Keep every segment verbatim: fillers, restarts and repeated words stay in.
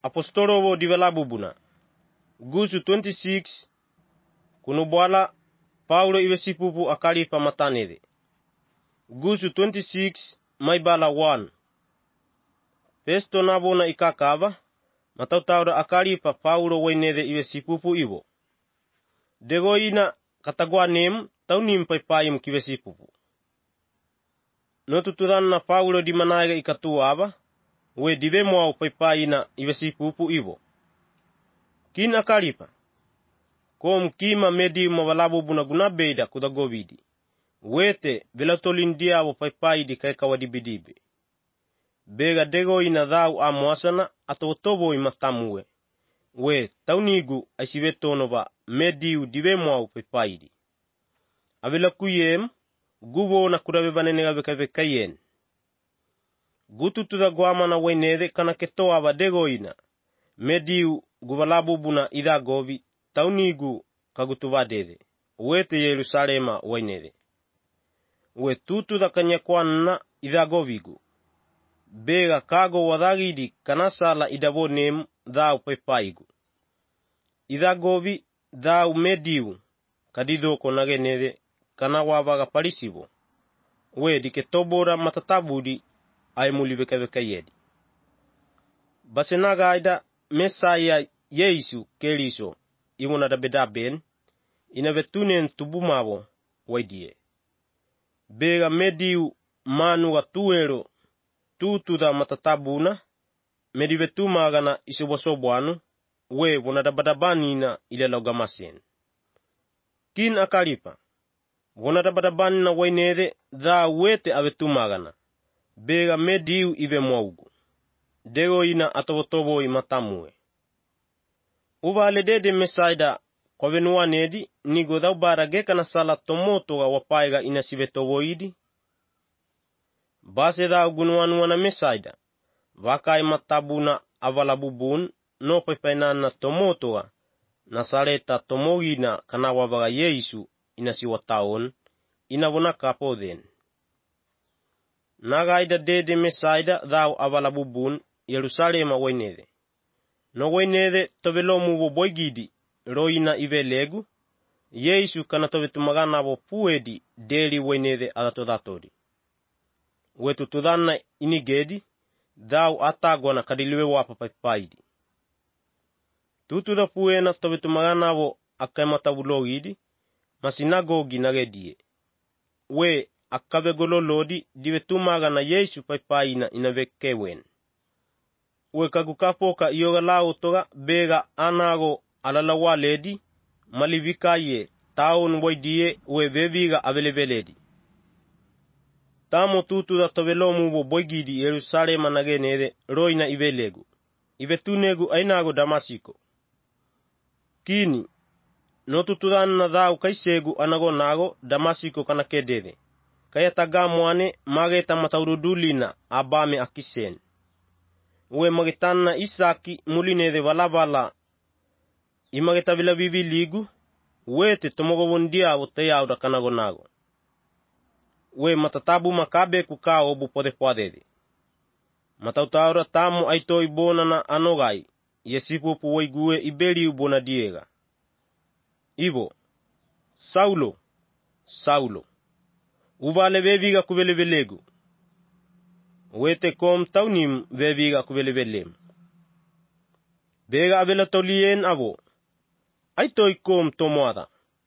apostolowo divelabubuna gusu twenty-six kunubwala Paulo iwe sipupu akali pa matanede gusu twenty-six maibala one Festo nabona ikakava matautauda akali pa Paulo wainede iwe sipupu iwo dego ina katagwa nem taunim paipayim kiwe sipupu notutudan na Paulo di manaiga ikatuava we dive mwao paipayina iwe sipupu iwo kin akalipa kom kima medi mawalabu buna gunabeda kudagovidi wete velatolin wo paipai di kai kawadibidibe bega dego ina dhau amwasana atotobo imatamue we taunigu aisivetono mediu dive mwao paipai di avela kuyem gubo na kurabe banenega bekave kayen gutu tuda guamana wainede kana ketoa ba dego ina mediu guvalabu buna idha govi taunigu kagutuvadede wete Yerusalema wainede we tutu da kanyakwana idha govigu bega kago wadagidi kanasala idabo nem dhau pepaigu idha govi dhau mediu kadido konagenede kana wabaga parisibo we diketobora matatabudi ay mulibekaveka yedi basenaga aida Mesaya Yesu Keriso imuna da bedaben inavetunen tubumabo waidie bega mediu manu watuero tutu da matatabuna medivetuma gana isobosobwanu we wona da badabanina ile logamasen kin akalipa wona da badabanina wainede dha wete avetuma gana bega mediu ive mwaugu dego ina atobotobo imatamue uvale dede mesaida kovenua nedi nigo dau barage kana sala tomoto ga wapaiga ina sivetoboidi base da gunuanu na mesaida vakai matabuna avalabubun no pepeina na tomoto ga na saleta tomogina kana wabaga Yesu ina siwataon ina wona kapoden nagaida dede mesaida dau avalabubun Yerusalema wainede no wainede tovelomu bo boigidi roina ivelegu Yesu kana tovetumagana bo puedi deli wainede adatodatori wetu tudana inigedi dau atagwana kadiliwe wapa paipaidi tutu da puena tovetumagana bo akamatabulogidi masinagogi nagedie we akavegololodi divetumagana Yesu paipaina inavekewen we kagukapoka iyoga lao toga bega anago alalawaledi malivikaye taun waidie we veviga aveleveledi tamo tutu da tovelomu bo boigidi Yerusalema nagenede roina ivelegu ivetunegu ainago Damasiko kini no tutudanna dhau kaisegu anago nago Damasiko kana kedede kaya tagamwane mageta mataurudulina abame akisen we magetanna Isaki mulinede valabala imageta vila viviligu wete tomogobondia woteyauda kanago nago we matatabu makabe kukao bu pode podede matautaura tamu aitoi bona na anogai yesipu puwaigue ibeli ubona diega ivo Saulo Saulo uvale veviga kuvelevelegu wete kom taunim veviga kuvelevelem bega avela tolien avo aitoi kom tomoada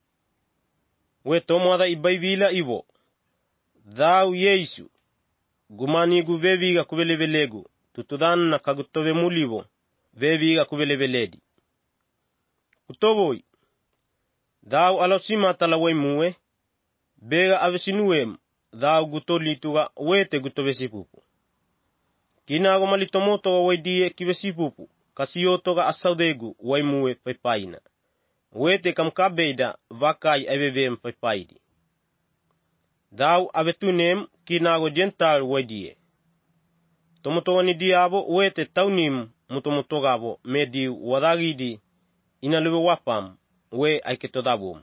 we tomoada ibaivila ivo dhau Yesu gumanigu veviga kuvelevelegu tutudanna kagutove mulivo veviga kuveleveledi kutovoi dhau alosima talawai muwe bega avesinuem dhau gutolituga wete gutovesipupu kinago malitomoto wa waidie kivesipupu kasiyotoga asaudegu waimuwe paipaina wete kamkabeida vakai avevem paipaidi dhau avetunem kinago gental waidie tomotogani diabo wete taunim mutomotogabo medi wadagidi inaluwe wapam we aiketodabum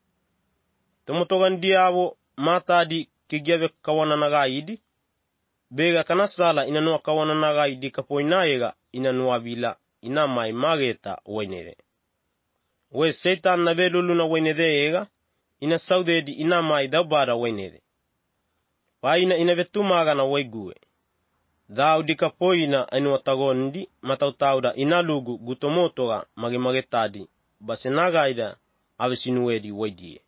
tomotogan diabo matadi kigyave kawana nagaidi bega kana sala ina no kawana naga idika poinaiga ina no avila ina mai mageta wainere. We Satan na velulu na wainere ega ina saudedi ina mai dabara wainere. Paina ina vetumaga na waigue. Dhau dika poina anu atagondi matautauda ina lugu gutomotoga mage magetadi basenaga ida avesinuedi waidie.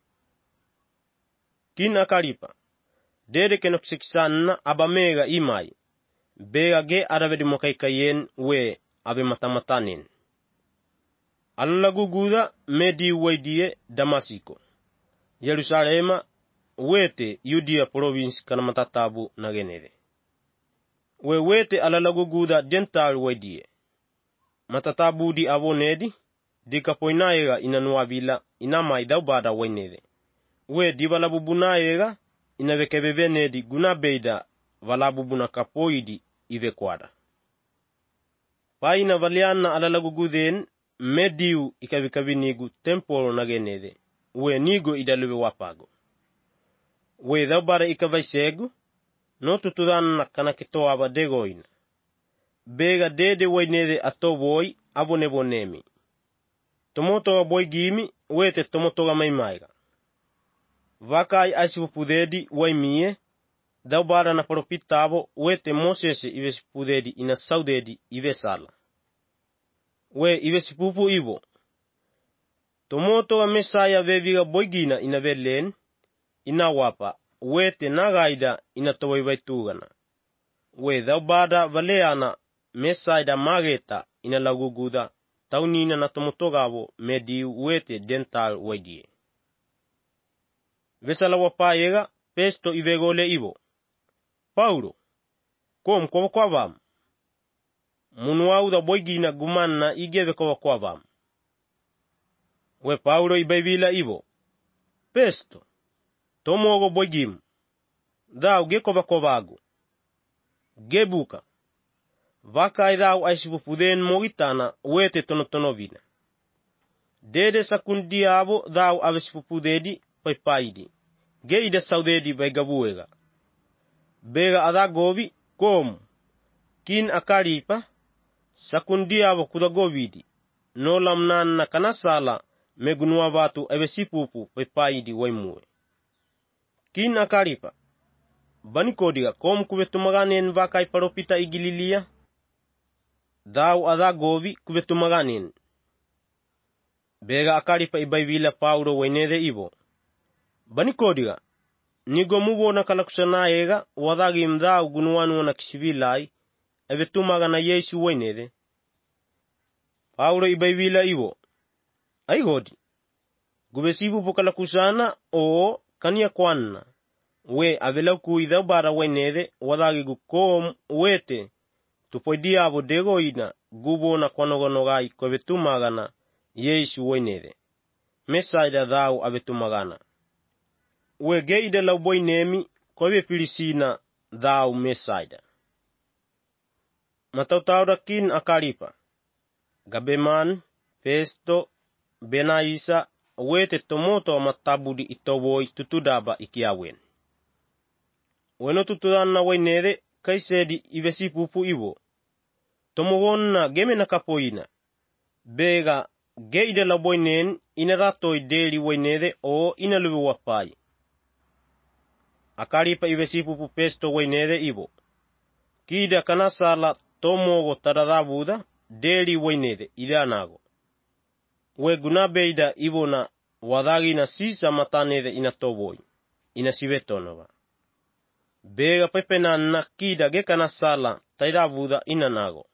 Kina karipa. Dede kenoksekisana abamega imai. Bega ge aravedi mokaikayen we abe matamatanin. Alalagu guda medi waidie Damasiko. Yerusalema wete Yudia province kana matatabu nagenere. We wete alalagu guda Gentile waidie. Matatabu di avonedi dika poinaega inanuavila inamai daubada wainere. We dibalabu bunaega ina vekebebenedi guna beida valabu buna kapoidi ive kwada. Paina valiana alalagu guden mediu ikabikabinigu tempolo nagenede. We nigo idaluwe wapago. We daubara ikavaisegu no tutudana kana kitoa abadegoina. Bega dede wainede atoboi abonebonemi. Tomotoga boy gimi wete tomotoga maimaiga. Vakai aisipudedi waimie daubara na propitabo wete Moses ivesipudedi ina saudedi ivesala. We ivesipupu ivo. Tomotoga Mesaya veviga boygina ina velen ina wapa wete nagaida ina towaivaytugana. We daubara valeana Mesaya mageta ina laguguda taunina na tomotogabo medi wete dental waidie. Vesala wapayega Pesto ivegole ivo. Paulo, kom kwa kwa vam. Munuau da boygina gumanna igeve kwa kwa vam. We Paulo ibaivila ivo. Pesto, tomogo boygim. Dau gekova kovago. Gebuka. Vaka idau aisipupuden mogitana wete tonotonovina. Dede sakundiabo dau avesipupudedi paipaidi. Ge ida saudedi baigabuega. Bega adagovi kom. Kin akaripa. Sakundiabo kudagovidi. No lamnana kanasala megunua vatu evesipupu paipaidi waimue. Kin akaripa. Banikodiga kom kuvetumaganen vakai paropita igililia. Dau adagovi kuvetumaganen. Bega akaripa ibaivila Paulo wainede ivo. Banikodiga, nigo mubo na kalakusana ega wadagi mdao gunuanu na kisivilai evetumaga na Yesu wainede. Paulo ibaivila ivo. Aigodi, gubesibu pokalakusana o kania kwanna. We avelau kuidau bara wainede wadagi gukom wete tupoidia abo degoina gubo na kwanogonogai kwa vetumagana Yesu wainede. Mesaida dhau avetumagana. We geida lau boinemi kwa vepilisina dhau mesaida. Matautaura kin akaripa. Gabeman, Festo, Benaisa, wete tomoto matabudi itoboi tutudaba ikiawen. Weno tutudana wainede kaisedi ivesipupu ivo. Tomogonna geme na kapoina. Bega geida lau boinen inadatoi deli wainede o inaluwe wapai. Akaripa ivesipupu Pesto wainede ivo. Kida kanasala tomogo tadadabuda deli wainede idanago. We gunabeida ivo na wadagi na sisa matanede inatoboi. Inasivetonova. Bega pepenana kida ge kanasala taidabuda inanago.